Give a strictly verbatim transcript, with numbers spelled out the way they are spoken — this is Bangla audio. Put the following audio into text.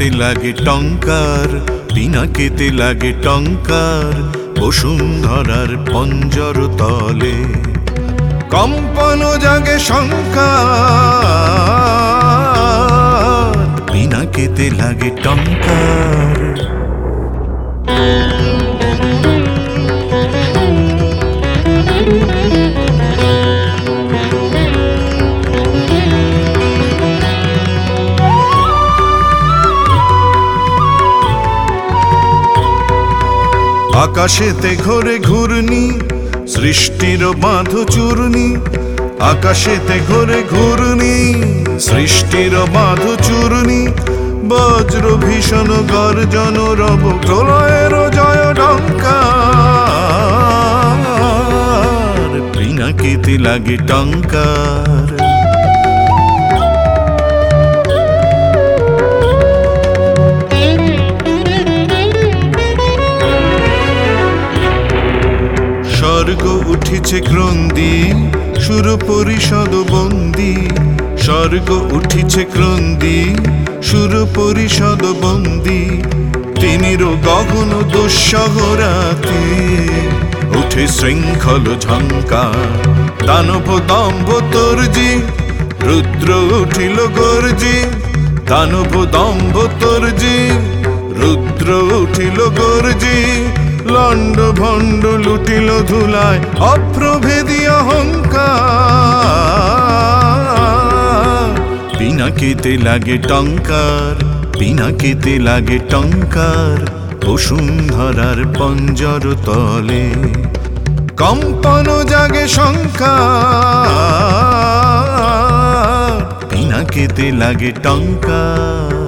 লাগে টঙ্কার, পিনাকেতে লাগে টঙ্কার বসুন্ধরার পঞ্জর তলে। কম্পন জাগে শঙ্কার, পিনাকেতে লাগে টঙ্কার। আকাশেতে ঘোরে ঘূর্ণি, সৃষ্টির বাঁধ চূর্ণি। আকাশেতে ঘোরে ঘূর্ণি, সৃষ্টির বাঁধ চূর্ণি। বজ্র ভীষণ গর্জন রব প্রলয়ের জয় টঙ্কার, পিনাকেতে লাগে টঙ্কার। স্বর্গ উঠিছে ক্রন্দি, সুর পরিষদ বন্দি। স্বর্গ উঠিছে ক্রন্দি, সুর পরিষদ বন্দি। তিনির গগন দুঃসহ রাতে উঠে শৃঙ্খল ঝঙ্কার। দানব দম্ভ তর্জি, রুদ্র উঠিল গর্জি। দানব দম্ভ তর্জি, রুদ্র উঠিল গর্জি। লণ্ড ভণ্ড লুটিল ধুলায় অপ্রভেদী অহংকার। পিনাকেতে লাগে টঙ্কার, পিনাকেতে লাগে টঙ্কার বসুন্ধরার পঞ্জর তলে। কম্পন জাগে শঙ্কার, পিনাকেতে লাগে টঙ্কার।